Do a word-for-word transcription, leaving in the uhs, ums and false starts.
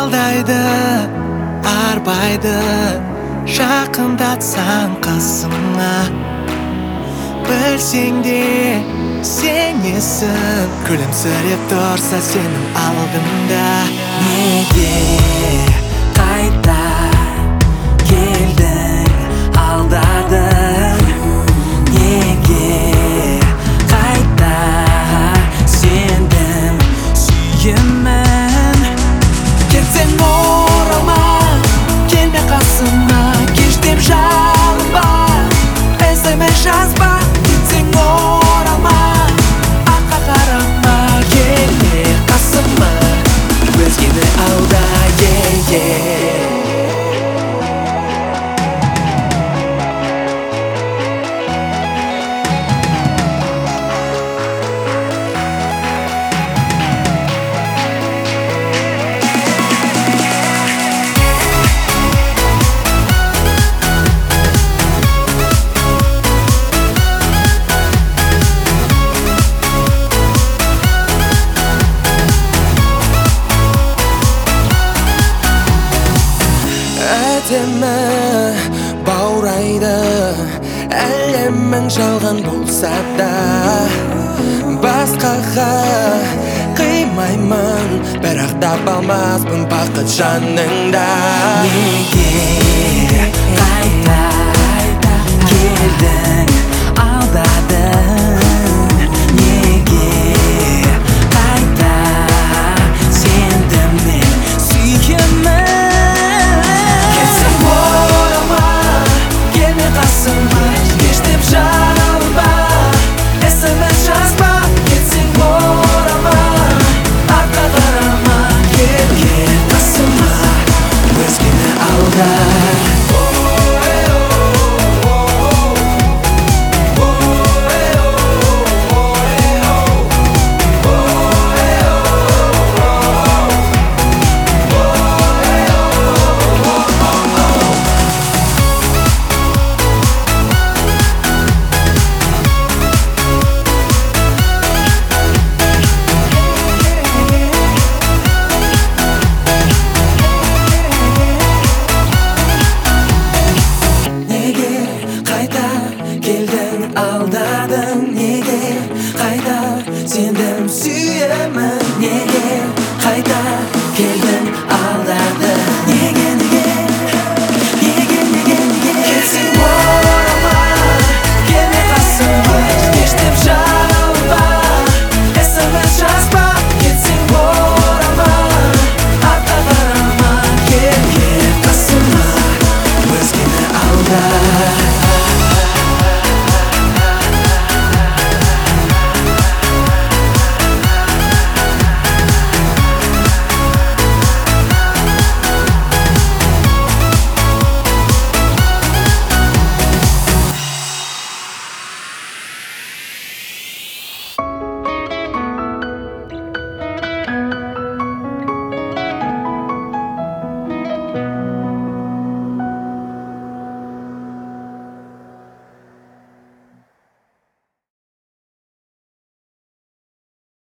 алдайды, арбайды, жақындатсаң қасыңа. Білсең де сенесің, күлімсіреп тұрса сенің алдыңда. Неге қайта келдің, алдадың? Неге қайта сендім, сүйемін? Кетсең оралма, келме қасыма, кеш деп жалынба, смс жазба. Кетсең оралма, артқа қарама, келме қасыма, өзгені алда, е-е. Әдемі баурайды, әлемің жалған болса да. Басқаға қимаймын, бірақ таба алмаспын бақыт жаныңда. Неге қайта келдің,